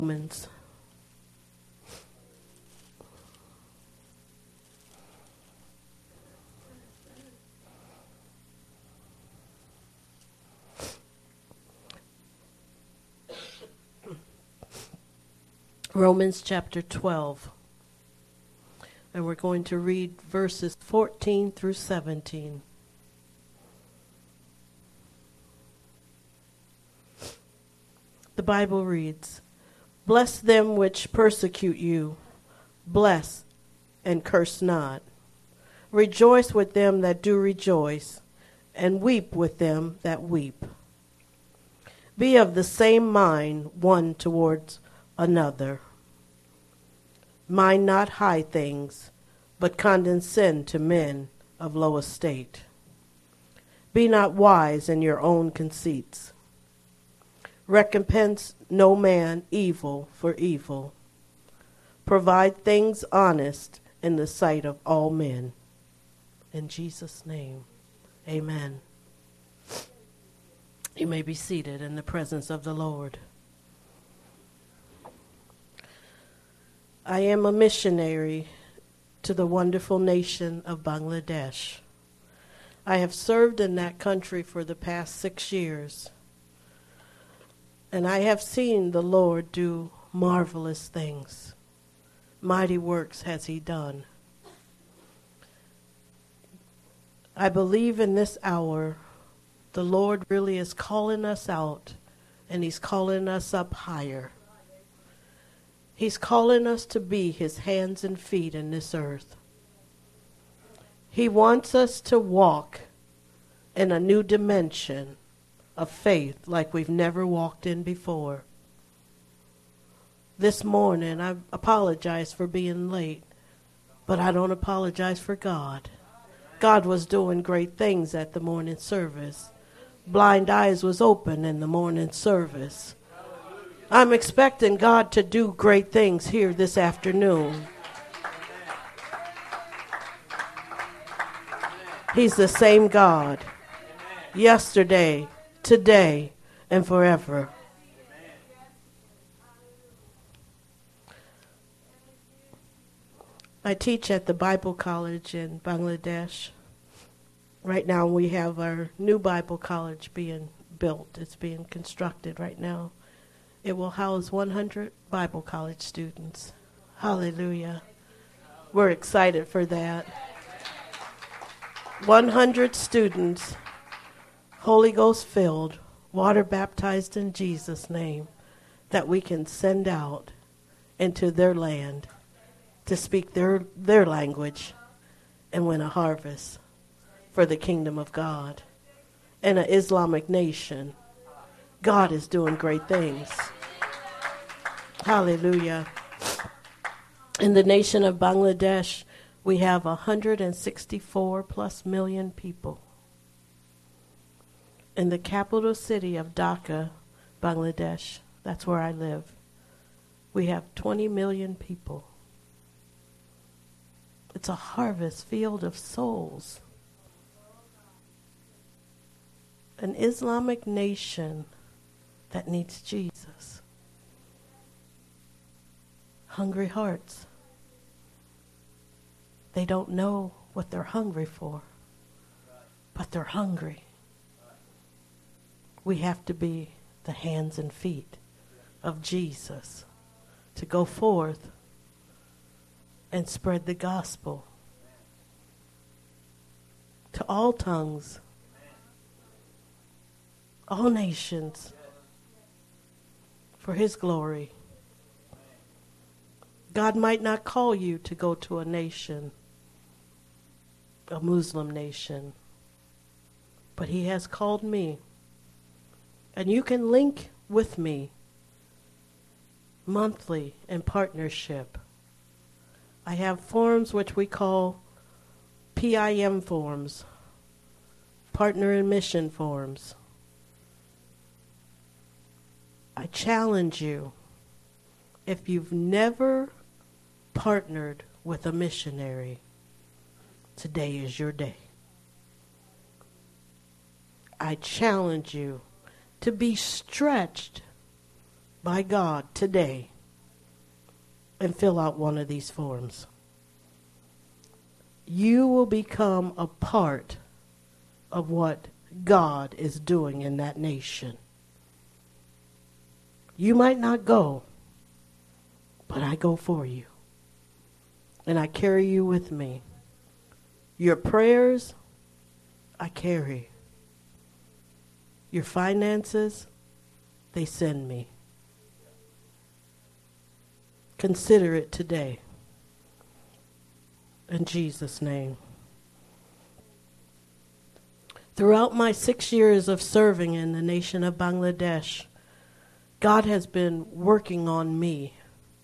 Romans. Romans chapter 12. And we're going to read verses 14 through 17. The Bible reads, "Bless them which persecute you, bless and curse not. Rejoice with them that do rejoice, and weep with them that weep. Be of the same mind one towards another. Mind not high things, but condescend to men of low estate. Be not wise in your own conceits. Recompense no man evil for evil. Provide things honest in the sight of all men." In Jesus' name, amen. You may be seated in the presence of the Lord. I am a missionary to the wonderful nation of Bangladesh. I have served in that country for the past 6 years, and I have seen the Lord do marvelous things. Mighty works has he done. I believe in this hour the Lord really is calling us out, and he's calling us up higher. He's calling us to be his hands and feet in this earth. He wants us to walk in a new dimension of faith like we've never walked in before. This morning, I apologize for being late, but I don't apologize for God. God was doing great things at the morning service. Blind eyes was open in the morning service. I'm expecting God to do great things here this afternoon. He's the same God, yesterday, today, and forever. I teach at the Bible College in Bangladesh. Right now we have our new Bible College being built. It's being constructed right now. It will house 100 Bible College students. Hallelujah. We're excited for that. 100 students, Holy Ghost filled, water baptized in Jesus' name, that we can send out into their land to speak their language and win a harvest for the kingdom of God. In an Islamic nation, God is doing great things. Hallelujah. In the nation of Bangladesh, we have 164 plus million people. In the capital city of Dhaka, Bangladesh, that's where I live, we have 20 million people. It's a harvest field of souls. An Islamic nation that needs Jesus. Hungry hearts. They don't know what they're hungry for, but they're hungry. We have to be the hands and feet of Jesus to go forth and spread the gospel to all tongues, all nations, for his glory. God might not call you to go to a nation, a Muslim nation, but he has called me. And you can link with me monthly in partnership. I have forms which we call PIM forms, Partner in Mission forms. I challenge you, if you've never partnered with a missionary, today is your day. I challenge you to be stretched by God today and fill out one of these forms. You will become a part of what God is doing in that nation. You might not go, but I go for you. And I carry you with me. Your prayers, I carry. Your finances, they send me. Consider it today. In Jesus' name. Throughout my 6 years of serving in the nation of Bangladesh, God has been working on me,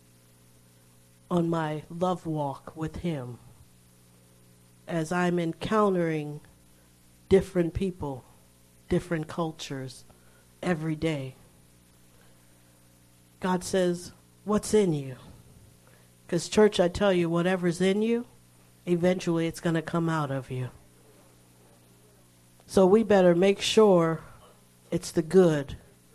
on my love walk with Him, as I'm encountering different people, different cultures every day. God says, what's in you? Because church, I tell you, whatever's in you, eventually it's going to come out of you. So we better make sure it's the good.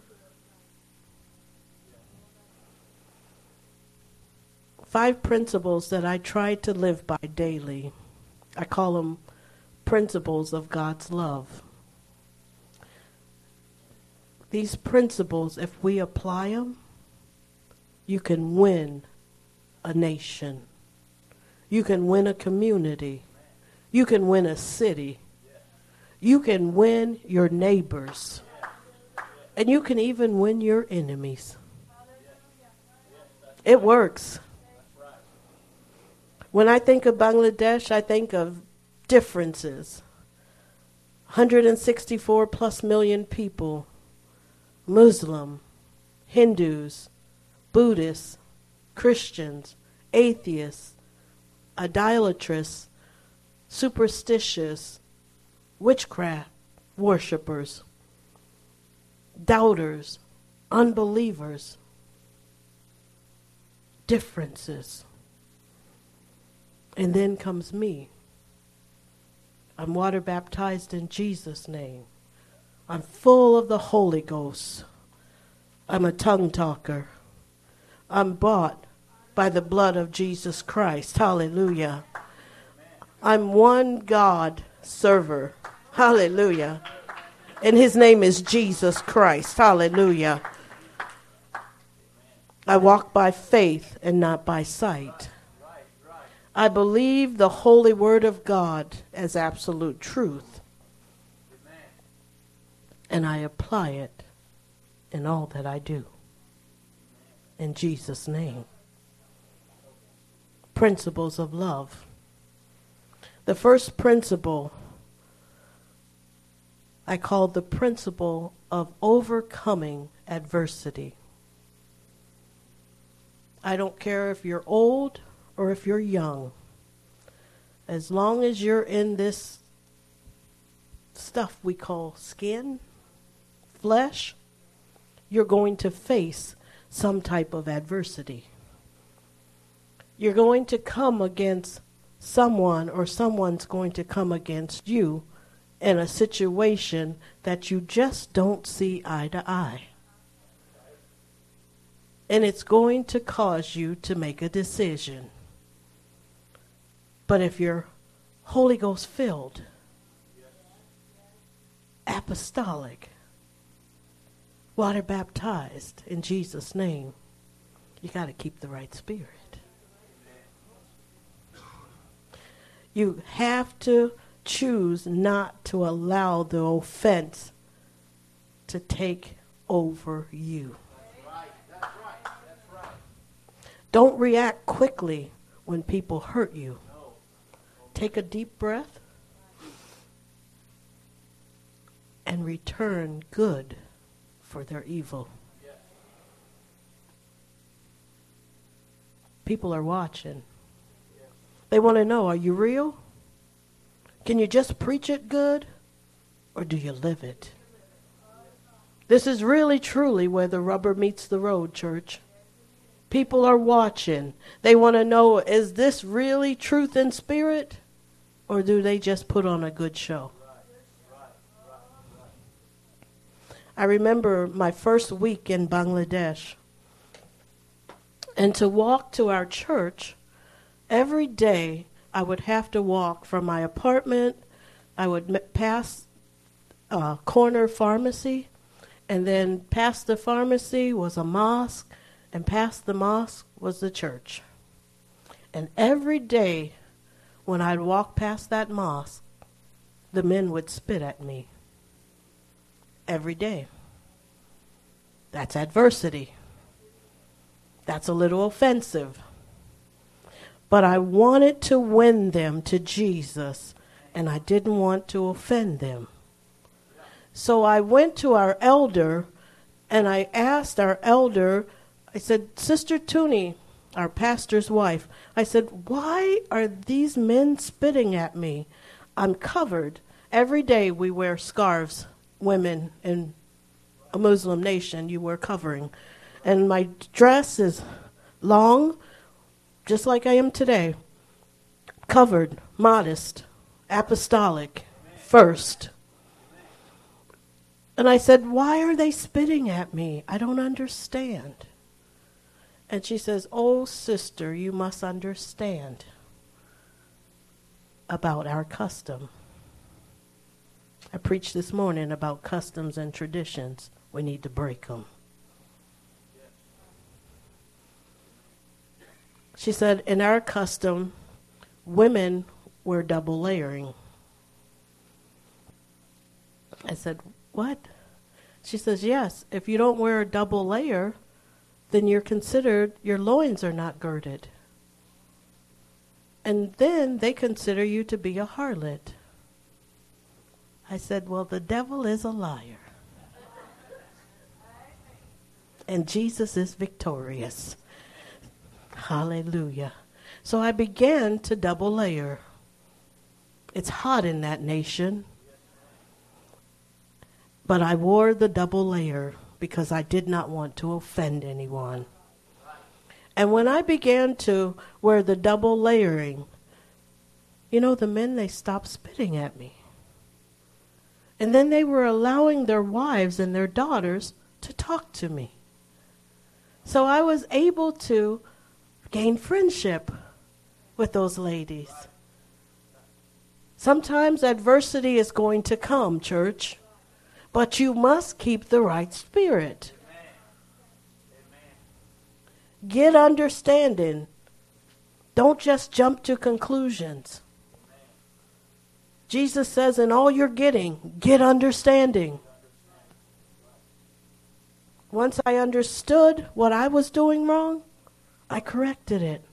Five principles that I try to live by daily. I call them principles of God's love. These principles, if we apply them, you can win a nation. You can win a community. You can win a city. You can win your neighbors. And you can even win your enemies. It works. When I think of Bangladesh, I think of differences. 164 plus million people. Muslim, Hindus, Buddhists, Christians, atheists, idolatrous, superstitious, witchcraft worshipers, doubters, unbelievers, differences. And then comes me. I'm water baptized in Jesus' name. I'm full of the Holy Ghost. I'm a tongue talker. I'm bought by the blood of Jesus Christ. Hallelujah. I'm one God server. Hallelujah. And His name is Jesus Christ. Hallelujah. I walk by faith and not by sight. I believe the holy word of God as absolute truth. And I apply it in all that I do. In Jesus' name. Principles of love. The first principle I call the principle of overcoming adversity. I don't care if you're old or if you're young. As long as you're in this stuff we call skin, flesh, you're going to face some type of adversity. You're going to come against someone, or someone's going to come against you in a situation that you just don't see eye to eye. And it's going to cause you to make a decision. But if you're Holy Ghost filled, apostolic, water baptized in Jesus' name, you got to keep the right spirit. You have to choose not to allow the offense to take over you. That's right. Don't react quickly when people hurt you. Take a deep breath and return good for their evil. People are watching. They want to know, are you real? Can you just preach it good? Or do you live it? This is really, truly where the rubber meets the road, church. People are watching. They want to know, is this really truth in spirit? Or do they just put on a good show? I remember my first week in Bangladesh. And to walk to our church, every day I would have to walk from my apartment. I would pass a corner pharmacy, and then past the pharmacy was a mosque, and past the mosque was the church. And every day when I'd walk past that mosque, the men would spit at me. Every day. That's adversity. That's a little offensive. But I wanted to win them to Jesus, and I didn't want to offend them. So I went to our elder, and I asked our elder, I said, Sister Tooney, our pastor's wife, I said, why are these men spitting at me? I'm covered. Every day we wear scarves, women in a Muslim nation, you wear covering. And my dress is long, just like I am today, covered, modest, apostolic, first. And I said, why are they spitting at me? I don't understand. And she says, oh, sister, you must understand about our custom. I preached this morning about customs and traditions. We need to break them. She said, in our custom, women wear double layering. I said, what? She says, yes, if you don't wear a double layer, then you're considered, your loins are not girded. And then they consider you to be a harlot. I said, well, the devil is a liar. And Jesus is victorious. Hallelujah. So I began to double layer. It's hot in that nation. But I wore the double layer because I did not want to offend anyone. And when I began to wear the double layering, you know, the men, they stopped spitting at me. And then they were allowing their wives and their daughters to talk to me. So I was able to gain friendship with those ladies. Sometimes adversity is going to come, church, but you must keep the right spirit. Get understanding. Don't just jump to conclusions. Jesus says, in all you're getting, get understanding. Once I understood what I was doing wrong, I corrected it.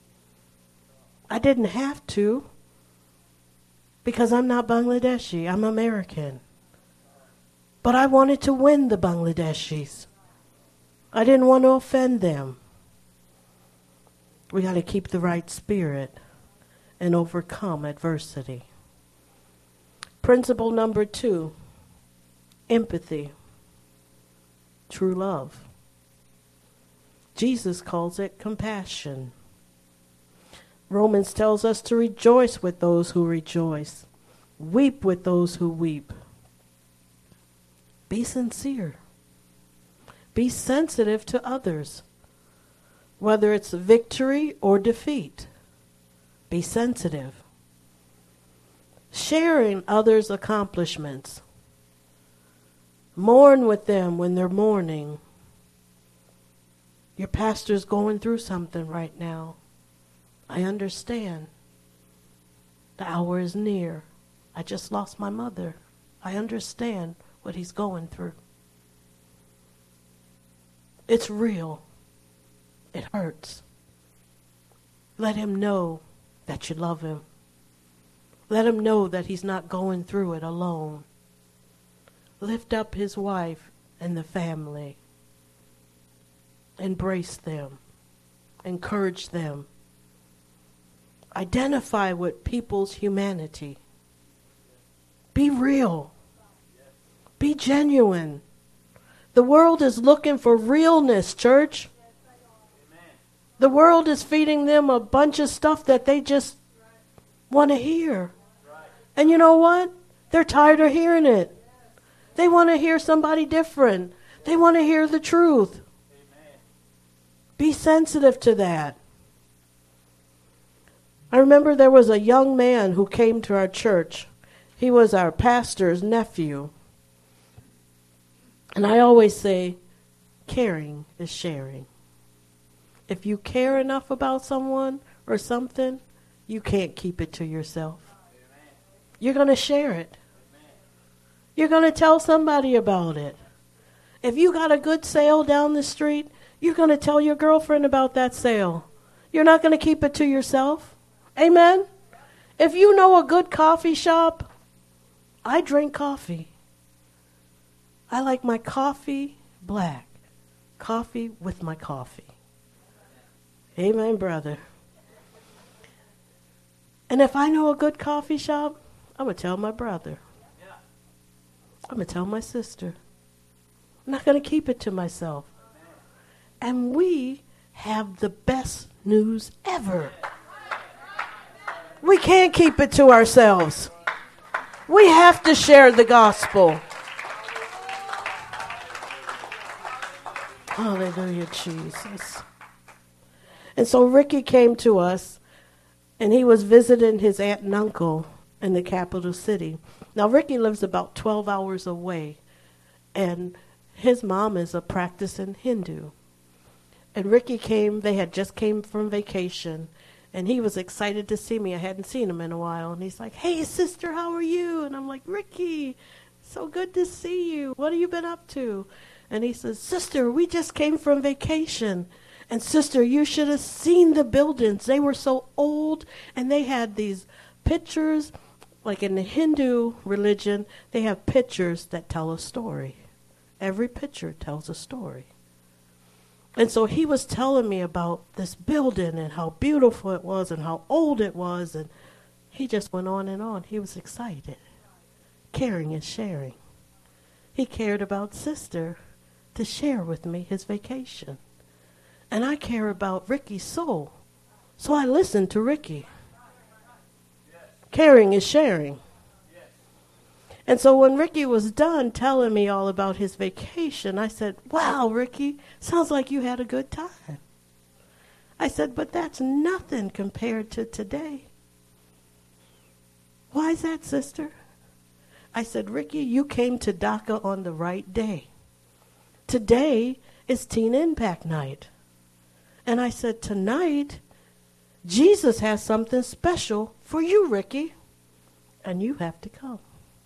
I didn't have to, because I'm not Bangladeshi, I'm American. But I wanted to win the Bangladeshis. I didn't want to offend them. We got to keep the right spirit and overcome adversity. Principle number 2, empathy, true love. Jesus calls it compassion. Romans tells us to rejoice with those who rejoice, weep with those who weep. Be sincere. Be sensitive to others, whether it's victory or defeat. Be sensitive. Sharing others' accomplishments. Mourn with them when they're mourning. Your pastor's going through something right now. I understand. The hour is near. I just lost my mother. I understand what he's going through. It's real. It hurts. Let him know that you love him. Let him know that he's not going through it alone. Lift up his wife and the family. Embrace them. Encourage them. Identify with people's humanity. Be real. Be genuine. The world is looking for realness, church. The world is feeding them a bunch of stuff that they just want to hear. And you know what? They're tired of hearing it. They want to hear somebody different. They want to hear the truth. Be sensitive to that. I remember there was a young man who came to our church. He was our pastor's nephew. And I always say, caring is sharing. If you care enough about someone or something, you can't keep it to yourself. You're going to share it. You're going to tell somebody about it. If you got a good sale down the street, you're going to tell your girlfriend about that sale. You're not going to keep it to yourself. Amen? If you know a good coffee shop, I drink coffee. I like my coffee black. Coffee with my coffee. Amen, brother. And if I know a good coffee shop, I'm going to tell my brother. I'm going to tell my sister. I'm not going to keep it to myself. And we have the best news ever. We can't keep it to ourselves. We have to share the gospel. Hallelujah, Jesus. And so Ricky came to us, and he was visiting his aunt and uncle in the capital city. Now, Ricky lives about 12 hours away, and his mom is a practicing Hindu. And Ricky came, they had just came from vacation, and he was excited to see me. I hadn't seen him in a while, and he's like, "Hey, sister, how are you?" And I'm like, "Ricky, so good to see you. What have you been up to?" And he says, "Sister, we just came from vacation. And sister, you should have seen the buildings. They were so old, and they had these pictures, like in the Hindu religion, they have pictures that tell a story. Every picture tells a story." And so he was telling me about this building and how beautiful it was and how old it was. And he just went on and on. He was excited. Caring and sharing. He cared about sister to share with me his vacation. And I care about Ricky's soul. So I listened to Ricky. Caring is sharing. And so when Ricky was done telling me all about his vacation, I said, "Wow, Ricky, sounds like you had a good time." I said, "But that's nothing compared to today." "Why is that, sister?" I said, "Ricky, you came to DACA on the right day. Today is Teen Impact Night." And I said, "Tonight, Jesus has something special for you, Ricky, and you have to come."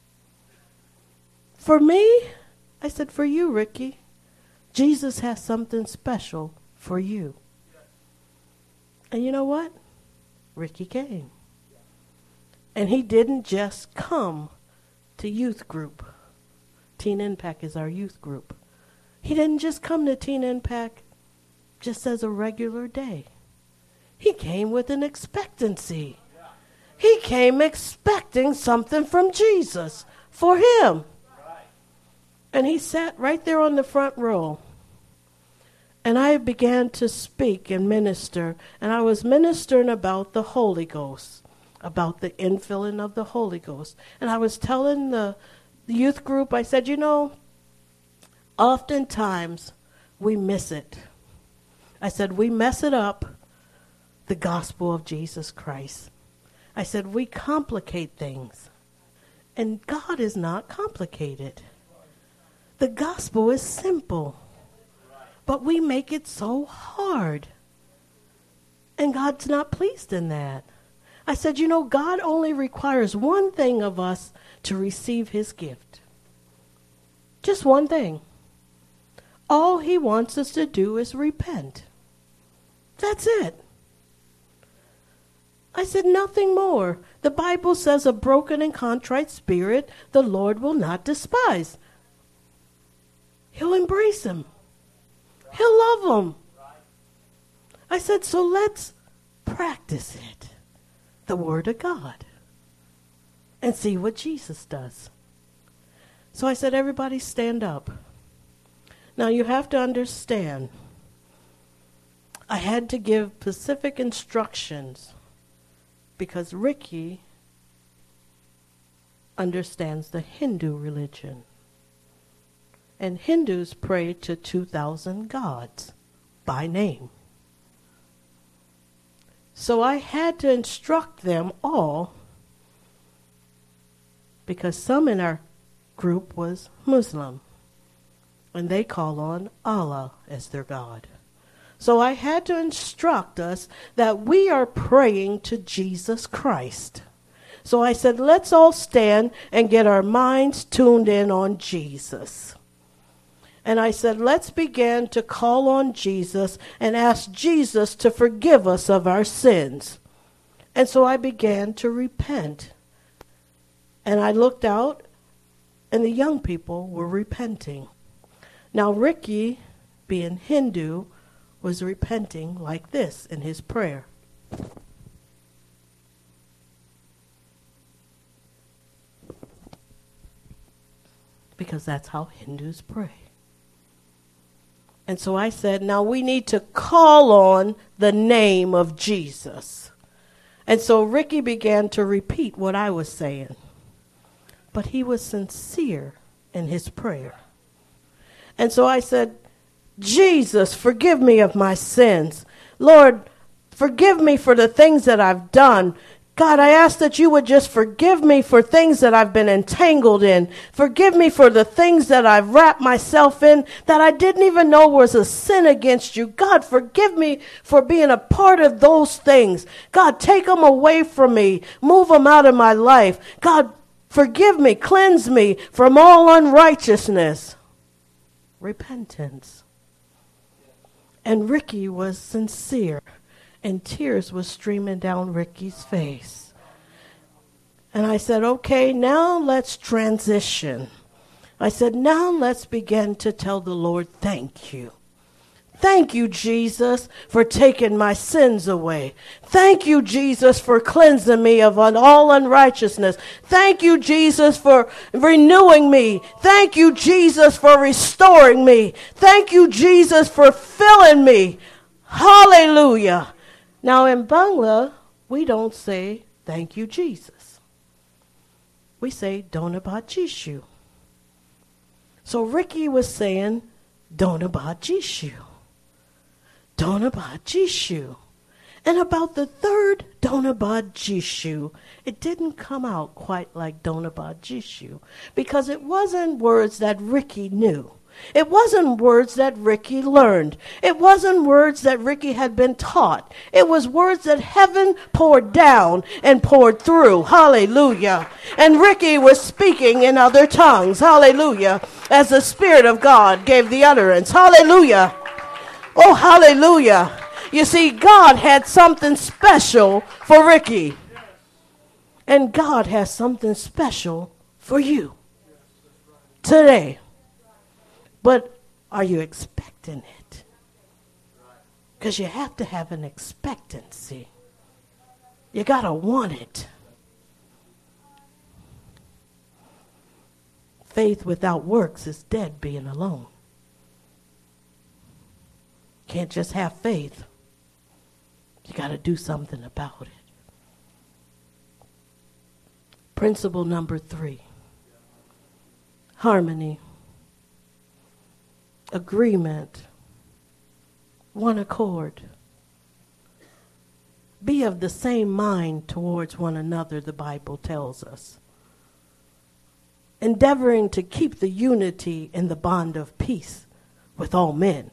"For me?" I said, "For you, Ricky. Jesus has something special for you." And you know what? Ricky came. And he didn't just come to youth group. Teen Impact is our youth group. He didn't just come to Teen Impact just as a regular day. He came with an expectancy. He came expecting something from Jesus for him. And he sat right there on the front row. And I began to speak and minister. And I was ministering about the Holy Ghost, about the infilling of the Holy Ghost. And I was telling the youth group, I said, you know, oftentimes we miss it. I said, we mess it up, the gospel of Jesus Christ. I said, we complicate things. And God is not complicated. The gospel is simple, but we make it so hard. And God's not pleased in that. I said, you know, God only requires one thing of us to receive his gift. Just one thing. All he wants us to do is repent. That's it. I said, nothing more. The Bible says a broken and contrite spirit the Lord will not despise. He'll embrace him. He'll love him. I said, so let's practice it, the Word of God, and see what Jesus does. So I said, everybody stand up. Now you have to understand, I had to give specific instructions because Ricky understands the Hindu religion. And Hindus pray to 2,000 gods by name. So I had to instruct them all, because some in our group was Muslim, and they call on Allah as their God. So I had to instruct us that we are praying to Jesus Christ. So I said, let's all stand and get our minds tuned in on Jesus. And I said, let's begin to call on Jesus and ask Jesus to forgive us of our sins. And so I began to repent. And I looked out, and the young people were repenting. Now Ricky, being Hindu, was repenting like this in his prayer. Because that's how Hindus pray. And so I said, now we need to call on the name of Jesus. And so Ricky began to repeat what I was saying. But he was sincere in his prayer. And so I said, Jesus, forgive me of my sins. Lord, forgive me for the things that I've done. God, I ask that you would just forgive me for things that I've been entangled in. Forgive me for the things that I've wrapped myself in that I didn't even know was a sin against you. God, forgive me for being a part of those things. God, take them away from me. Move them out of my life. God, forgive me. Cleanse me from all unrighteousness. Repentance. And Ricky was sincere. And tears were streaming down Ricky's face. And I said, okay, now let's transition. I said, now let's begin to tell the Lord, thank you. Thank you, Jesus, for taking my sins away. Thank you, Jesus, for cleansing me of all unrighteousness. Thank you, Jesus, for renewing me. Thank you, Jesus, for restoring me. Thank you, Jesus, for filling me. Hallelujah. Now in Bangla, we don't say, thank you, Jesus. We say, Dhonabad Jishu. So Ricky was saying, Dhonabad Jishu. Dhonabad Jishu. And about the third Dhonabad Jishu, it didn't come out quite like Dhonabad Jishu, because it wasn't words that Ricky knew. It wasn't words that Ricky learned. It wasn't words that Ricky had been taught. It was words that heaven poured down and poured through. Hallelujah. And Ricky was speaking in other tongues. Hallelujah. As the Spirit of God gave the utterance. Hallelujah. Oh, hallelujah. You see, God had something special for Ricky. And God has something special for you today. But are you expecting it? Because you have to have an expectancy. You got to want it. Faith without works is dead being alone. Can't just have faith. You got to do something about it. Principle number 3. Harmony. Agreement, one accord. Be of the same mind towards one another, the Bible tells us. Endeavoring to keep the unity in the bond of peace with all men.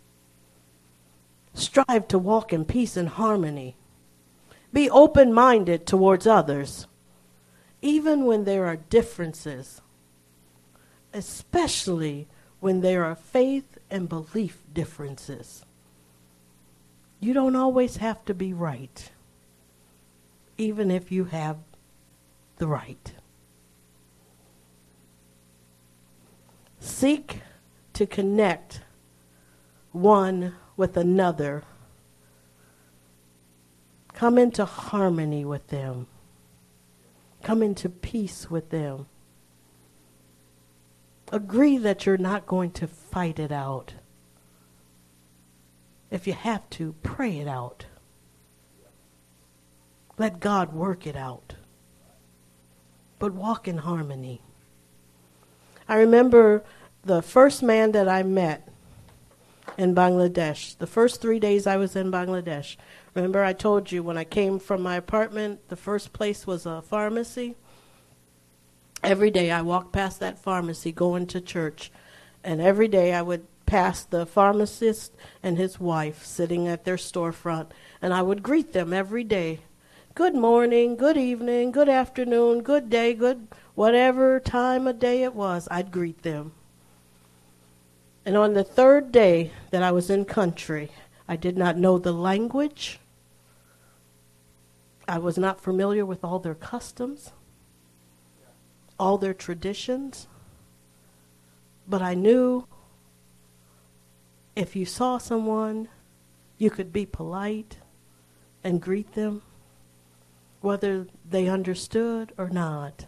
Strive to walk in peace and harmony. Be open-minded towards others, even when there are differences, especially when there are faith and belief differences. You don't always have to be right, even if you have the right. Seek to connect one with another. Come into harmony with them. Come into peace with them. Agree that you're not going to fight it out. If you have to, pray it out. Let God work it out. But walk in harmony. I remember the first man that I met, in Bangladesh. The first 3 days I was in Bangladesh. Remember I told you when I came from my apartment, the first place was a pharmacy. Every day I walked past that pharmacy going to church. And every day I would pass the pharmacist and his wife sitting at their storefront. And I would greet them every day. Good morning, good evening, good afternoon, good day, good whatever time of day it was, I'd greet them. And on the third day that I was in country, I did not know the language. I was not familiar with all their customs, all their traditions. But I knew if you saw someone, you could be polite and greet them, whether they understood or not.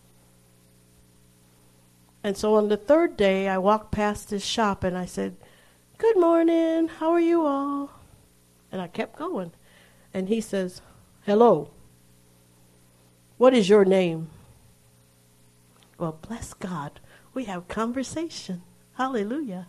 And so on the third day, I walked past this shop and I said, good morning, how are you all? And I kept going. And he says, hello, what is your name? Well, bless God, we have conversation. Hallelujah.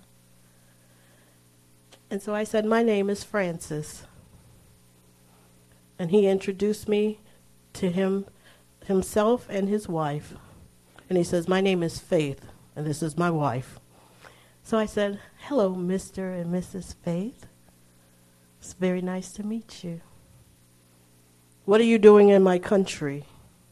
And so I said, my name is Francis. And he introduced me to himself and his wife. And he says, my name is Faith, and this is my wife. So I said, hello, Mr. and Mrs. Faith. It's very nice to meet you. What are you doing in my country?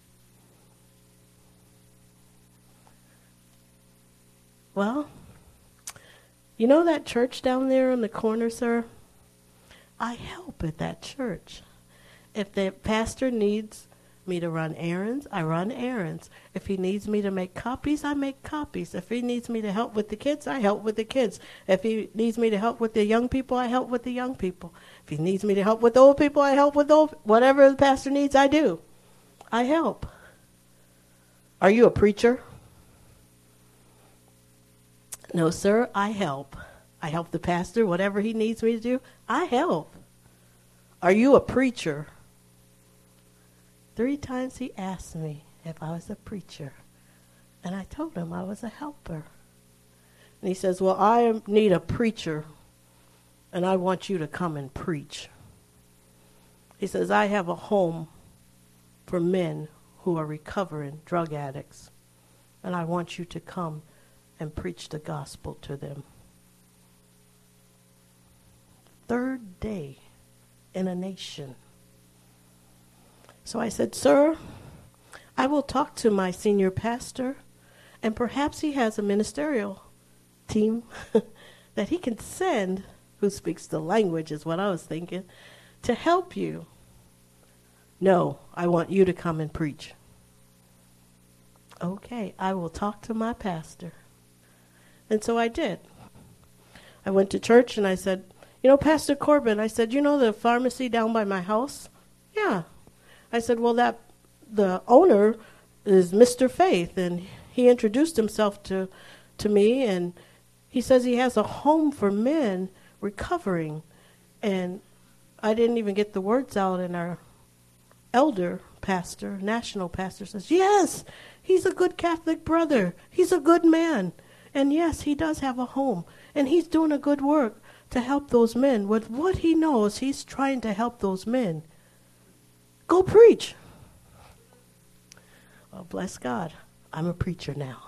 Well, you know that church down there in the corner, sir? I help at that church. If the pastor needs me to run errands, I run errands. If he needs me to make copies, I make copies. If he needs me to help with the kids, I help with the kids. If he needs me to help with the young people, I help with the young people. If he needs me to help with the old people, I help with old. Whatever the pastor needs, I do. I help. Are you a preacher? No, sir, I help. I help the pastor, whatever he needs me to do, I help. Are you a preacher? 3 times he asked me if I was a preacher. And I told him I was a helper. And he says, well, I need a preacher, and I want you to come and preach. He says, I have a home for men who are recovering drug addicts, and I want you to come and preach the gospel to them. 3rd day in a nation. So I said, sir, I will talk to my senior pastor, and perhaps he has a ministerial team that he can send, who speaks the language is what I was thinking, to help you. No, I want you to come and preach. Okay, I will talk to my pastor. And so I did. I went to church and I said, you know, Pastor Corbin, I said, you know the pharmacy down by my house? Yeah. I said, well, the owner is Mr. Faith, and he introduced himself to me, and he says he has a home for men recovering. And I didn't even get the words out, and our elder pastor, national pastor, says, yes, he's a good Catholic brother. He's a good man. And yes, he does have a home, and he's doing a good work to help those men. With what he knows, he's trying to help those men. Go preach. Well, bless God, I'm a preacher now.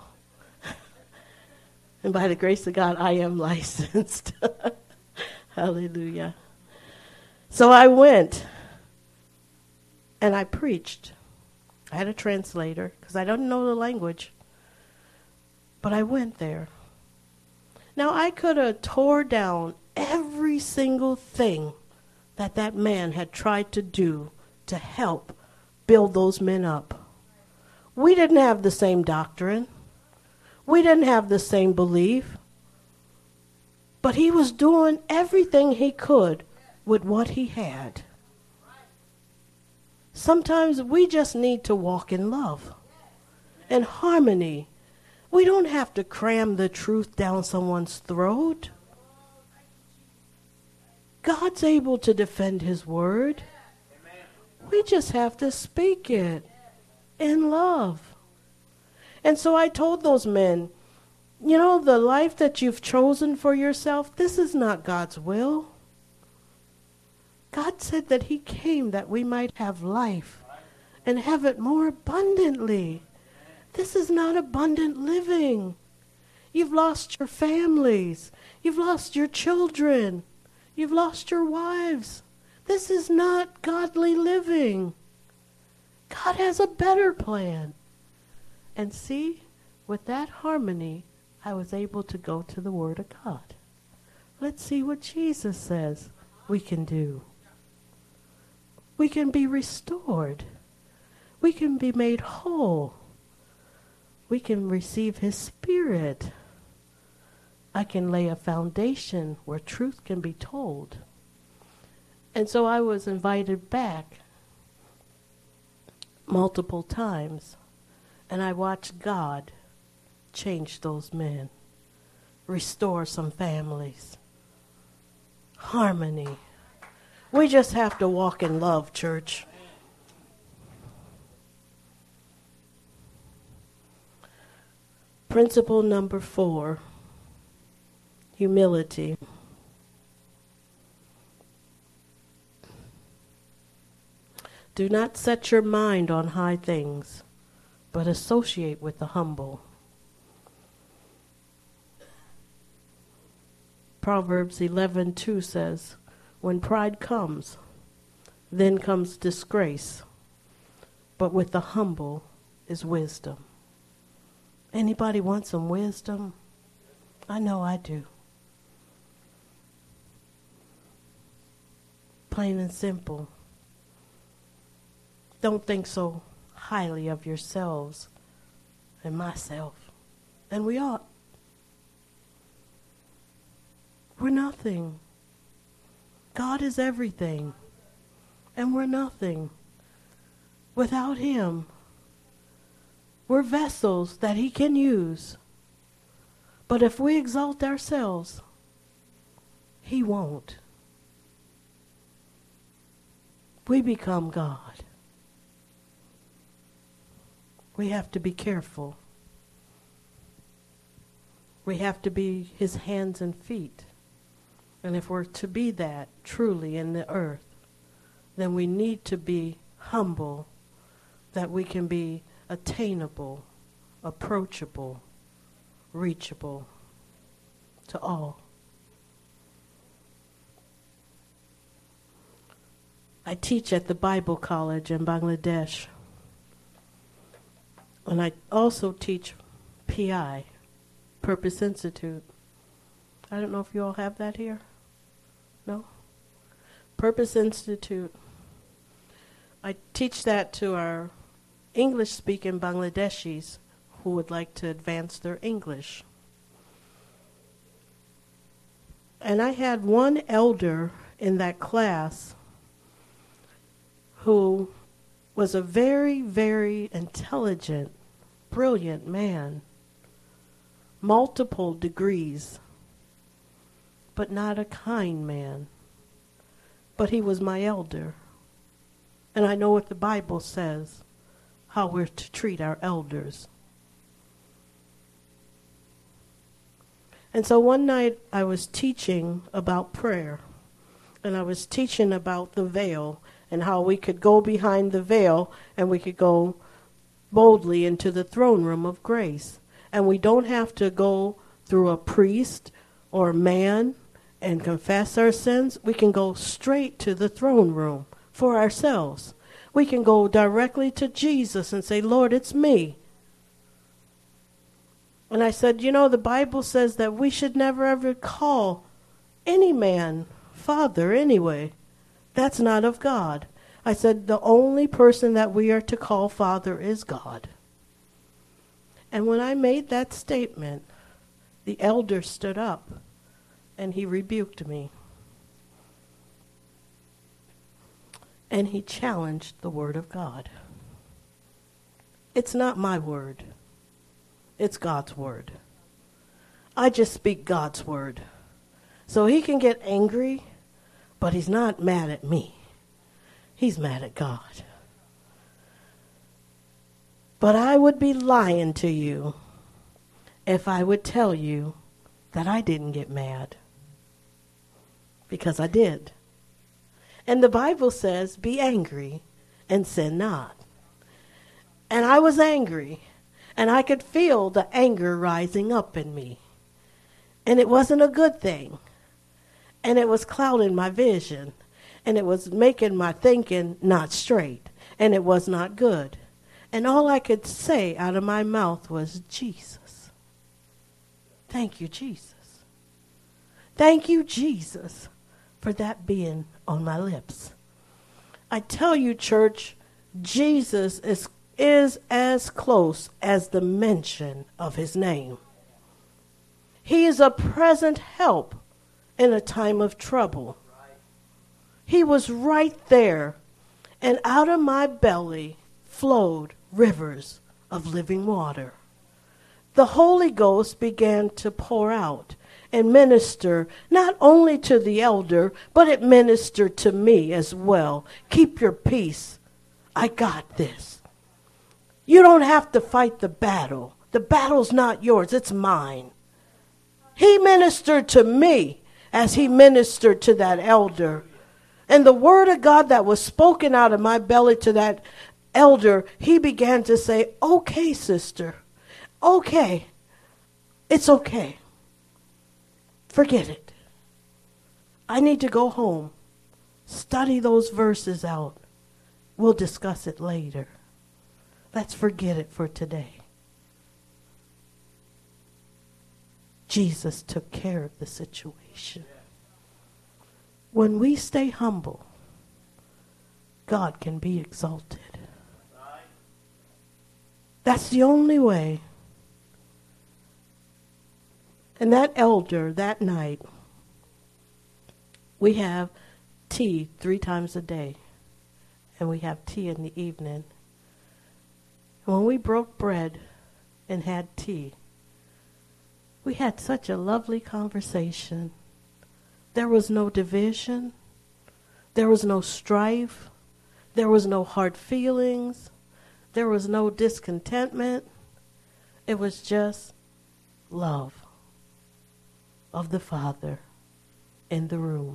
And by the grace of God, I am licensed. Hallelujah. So I went, and I preached. I had a translator, because I don't know the language. But I went there. Now, I could have tore down every single thing that man had tried to do to help build those men up. We didn't have the same doctrine. We didn't have the same belief. But he was doing everything he could with what he had. Sometimes we just need to walk in love and harmony. We don't have to cram the truth down someone's throat. God's able to defend his word. We just have to speak it in love. And so I told those men, You know, the life that you've chosen for yourself, this is not God's will. God said that he came that we might have life and have it more abundantly. This is not abundant living. You've lost your families. You've lost your children. You've lost your wives. This is not godly living. God has a better plan. And see, with that harmony, I was able to go to the Word of God. Let's see what Jesus says we can do. We can be restored. We can be made whole. We can receive his Spirit. I can lay a foundation where truth can be told. And so I was invited back multiple times, and I watched God change those men, restore some families, harmony. We just have to walk in love, church. Principle number 4, humility. Do not set your mind on high things, but associate with the humble. Proverbs 11:2 says, when pride comes, then comes disgrace, but with the humble is wisdom. Anybody want some wisdom? I know I do. Plain and simple. Don't think so highly of yourselves and myself. And we ought. We're nothing. God is everything. And we're nothing. Without him, we're vessels that he can use. But if we exalt ourselves, he won't. We become God. We have to be careful. We have to be his hands and feet. And if we're to be that truly in the earth, then we need to be humble, that we can be attainable, approachable, reachable to all. I teach at the Bible College in Bangladesh. And I also teach PI, Purpose Institute. I don't know if you all have that here. No? Purpose Institute. I teach that to our English-speaking Bangladeshis who would like to advance their English. And I had one elder in that class who was a very, very intelligent, brilliant man, multiple degrees, but not a kind man. But he was my elder. And I know what the Bible says, how we're to treat our elders. And so one night I was teaching about prayer, and I was teaching about the veil and how we could go behind the veil and we could go boldly into the throne room of grace. And we don't have to go through a priest or a man and confess our sins. We can go straight to the throne room for ourselves. We can go directly to Jesus and say, Lord, it's me. And I said, you know, the Bible says that we should never ever call any man father anyway. That's not of God. I said, the only person that we are to call father is God. And when I made that statement, the elder stood up and he rebuked me. And he challenged the word of God. It's not my word. It's God's word. I just speak God's word. So he can get angry, but he's not mad at me. He's mad at God. But I would be lying to you if I would tell you that I didn't get mad. Because I did. And the Bible says, be angry and sin not. And I was angry, and I could feel the anger rising up in me. And it wasn't a good thing. And it was clouding my vision. And it was making my thinking not straight. And it was not good. And all I could say out of my mouth was, Jesus. Thank you, Jesus. Thank you, Jesus, for that being on my lips. I tell you, church, Jesus is as close as the mention of his name. He is a present help in a time of trouble. He was right there, and out of my belly flowed rivers of living water. The Holy Ghost began to pour out and minister not only to the elder, but it ministered to me as well. Keep your peace. I got this. You don't have to fight the battle. The battle's not yours, it's mine. He ministered to me as he ministered to that elder. And the word of God that was spoken out of my belly to that elder, he began to say, okay, sister, okay, it's okay. Forget it. I need to go home, study those verses out. We'll discuss it later. Let's forget it for today. Jesus took care of the situation. When we stay humble, God can be exalted. That's the only way. And that elder, that night, we have tea 3 times a day. And we have tea in the evening. And when we broke bread and had tea, we had such a lovely conversation. There was no division. There was no strife. There was no hard feelings. There was no discontentment. It was just love of the Father in the room.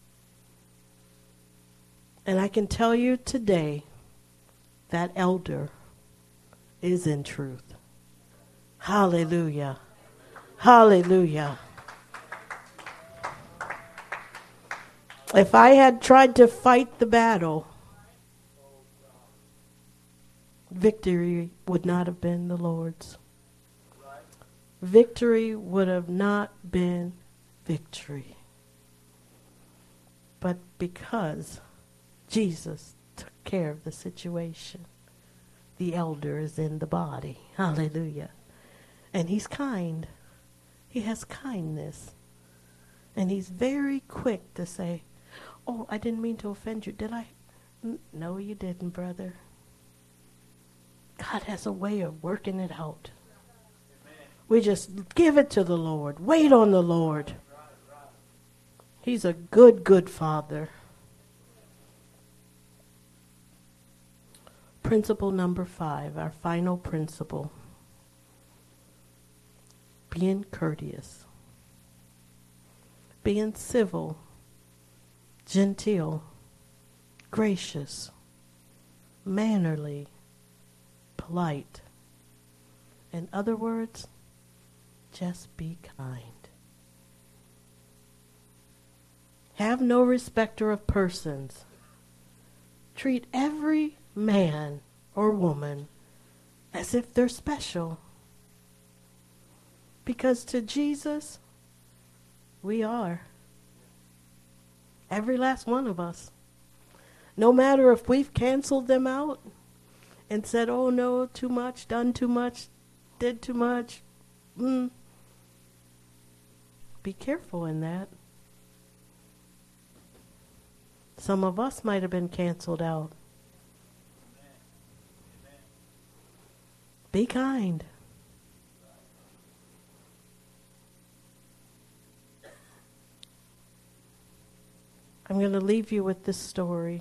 And I can tell you today, that elder is in truth. Hallelujah. Hallelujah. If I had tried to fight the battle, victory would not have been the Lord's. Victory would have not been victory. But because Jesus took care of the situation, the elder is in the body. Hallelujah. And he's kind. He has kindness. And he's very quick to say, oh, I didn't mean to offend you, did I? No, you didn't, brother. God has a way of working it out. We just give it to the Lord. Wait on the Lord. He's a good, good Father. Principle number 5, our final principle. Being courteous. Being civil, genteel, gracious, mannerly, polite. In other words, just be kind. Have no respecter of persons. Treat every man or woman as if they're special. Because to Jesus, we are. Every last one of us. No matter if we've canceled them out and said, oh no, too much, done too much, did too much. Be careful in that. Some of us might have been canceled out. Amen. Be kind. I'm going to leave you with this story.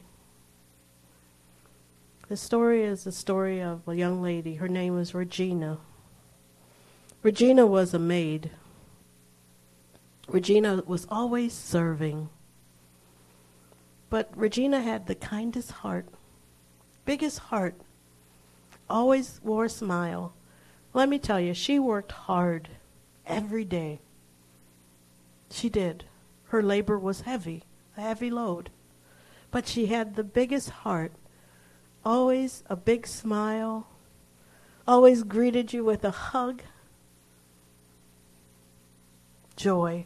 This story is the story of a young lady. Her name is Regina. Regina was a maid. Regina was always serving. But Regina had the kindest heart, biggest heart, always wore a smile. Let me tell you, she worked hard every day. She did. Her labor was heavy, a heavy load. But she had the biggest heart, always a big smile, always greeted you with a hug, joy.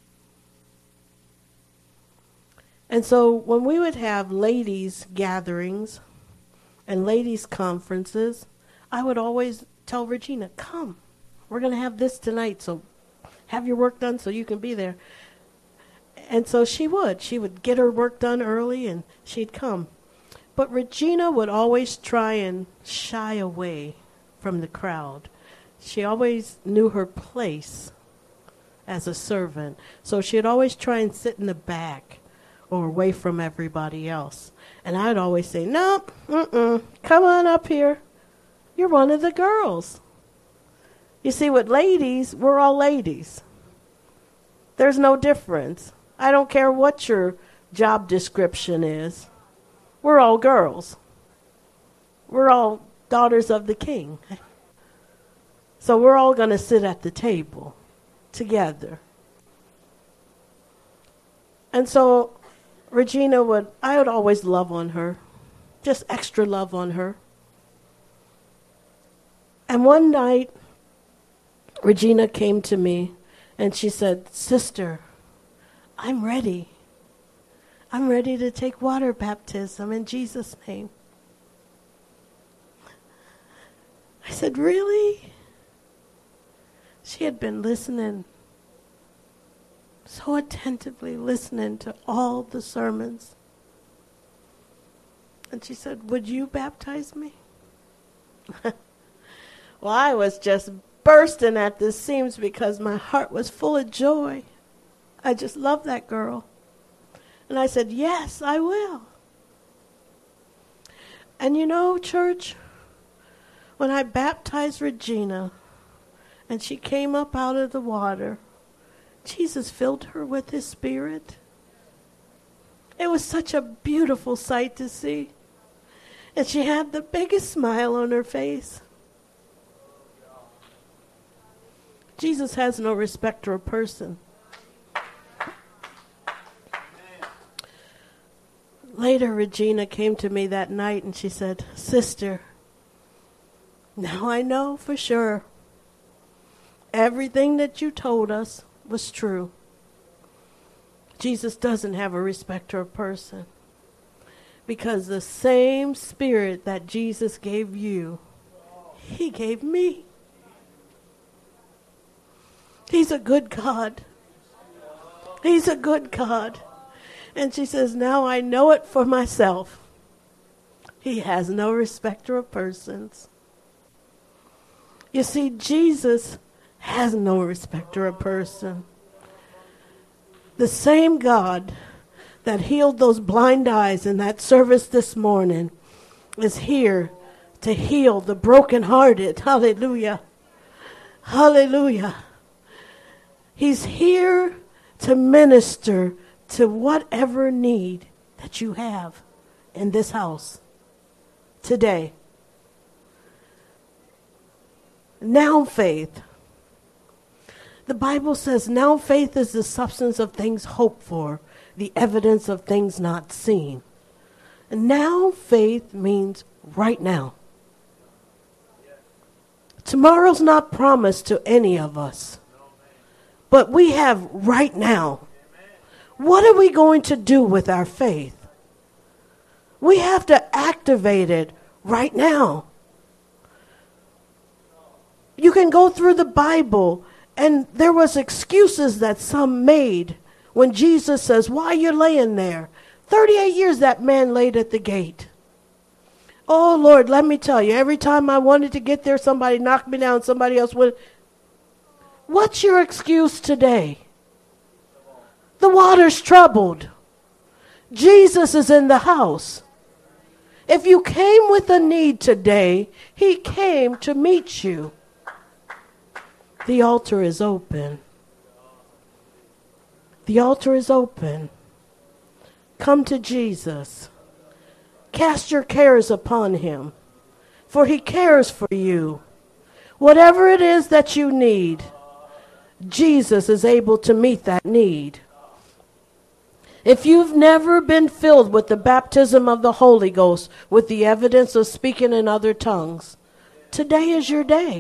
And so when we would have ladies' gatherings and ladies' conferences, I would always tell Regina, come, we're going to have this tonight, so have your work done so you can be there. And so she would get her work done early and she'd come. But Regina would always try and shy away from the crowd. She always knew her place as a servant. So she'd always try and sit in the back or away from everybody else. And I'd always say, nope, come on up here. You're one of the girls. You see, with ladies, we're all ladies. There's no difference. I don't care what your job description is. We're all girls. We're all daughters of the King. So we're all going to sit at the table together. And so Regina I would always love on her, just extra love on her. And one night, Regina came to me and she said, Sister, I'm ready. I'm ready to take water baptism in Jesus' name. I said, really? She had been listening, so attentively listening to all the sermons. And she said, would you baptize me? Well, I was just bursting at the seams because my heart was full of joy. I just loved that girl. And I said, yes, I will. And you know, church, when I baptized Regina and she came up out of the water, Jesus filled her with his Spirit. It was such a beautiful sight to see. And she had the biggest smile on her face. Jesus has no respecter of person. Later, Regina came to me that night and she said, Sister, now I know for sure everything that you told us was true. Jesus doesn't have a respecter of person, because the same Spirit that Jesus gave you, he gave me. He's a good God. He's a good God. And she says, now I know it for myself. He has no respecter of persons. You see, Jesus has no respecter of person. The same God that healed those blind eyes in that service this morning is here to heal the brokenhearted. Hallelujah. Hallelujah. He's here to minister to whatever need that you have in this house today. Now faith. The Bible says, now faith is the substance of things hoped for, the evidence of things not seen. And now faith means right now. Tomorrow's not promised to any of us, but we have right now. What are we going to do with our faith? We have to activate it right now. You can go through the Bible, and there was excuses that some made when Jesus says, why are you laying there? 38 years that man laid at the gate. Oh, Lord, let me tell you, every time I wanted to get there, somebody knocked me down, somebody else would. What's your excuse today? The water's troubled. Jesus is in the house. If you came with a need today, he came to meet you. The altar is open. The altar is open. Come to Jesus. Cast your cares upon him, for he cares for you. Whatever it is that you need, Jesus is able to meet that need. If you've never been filled with the baptism of the Holy Ghost with the evidence of speaking in other tongues, today is your day.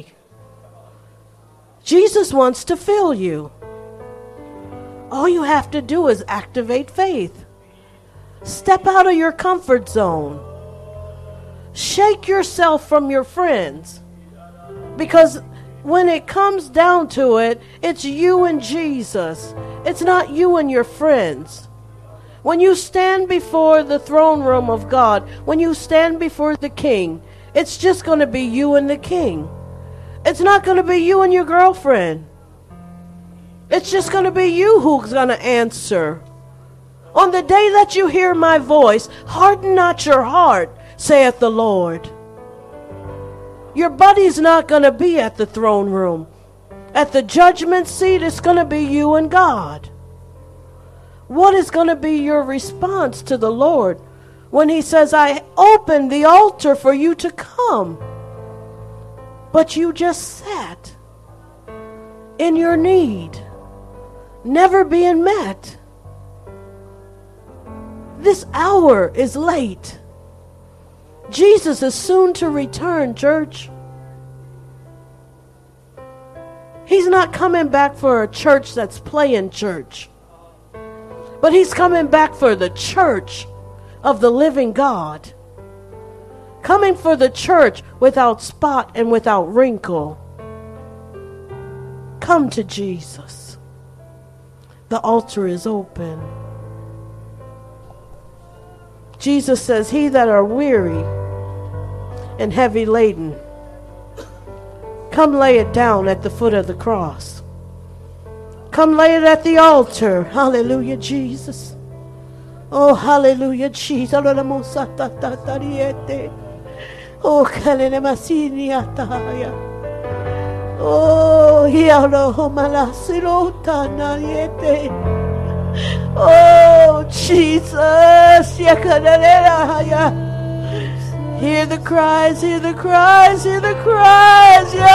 Jesus wants to fill you. All you have to do is activate faith. Step out of your comfort zone. Shake yourself from your friends. Because when it comes down to it, it's you and Jesus. It's not you and your friends. When you stand before the throne room of God, when you stand before the King, it's just going to be you and the King. It's not going to be you and your girlfriend. It's just going to be you who's going to answer. On the day that you hear my voice, harden not your heart, saith the Lord. Your buddy's not going to be at the throne room. At the judgment seat, it's going to be you and God. What is going to be your response to the Lord when he says, I opened the altar for you to come, but you just sat in your need, never being met? This hour is late. Jesus is soon to return, church. He's not coming back for a church that's playing church, but he's coming back for the church of the living God. Coming for the church without spot and without wrinkle. Come to Jesus. The altar is open. Jesus says, he that are weary and heavy laden, come lay it down at the foot of the cross. Come lay it at the altar. Hallelujah, Jesus. Oh, hallelujah, Jesus. Oh, oh, Jesus. Hear the cries, hear the cries, hear the cries.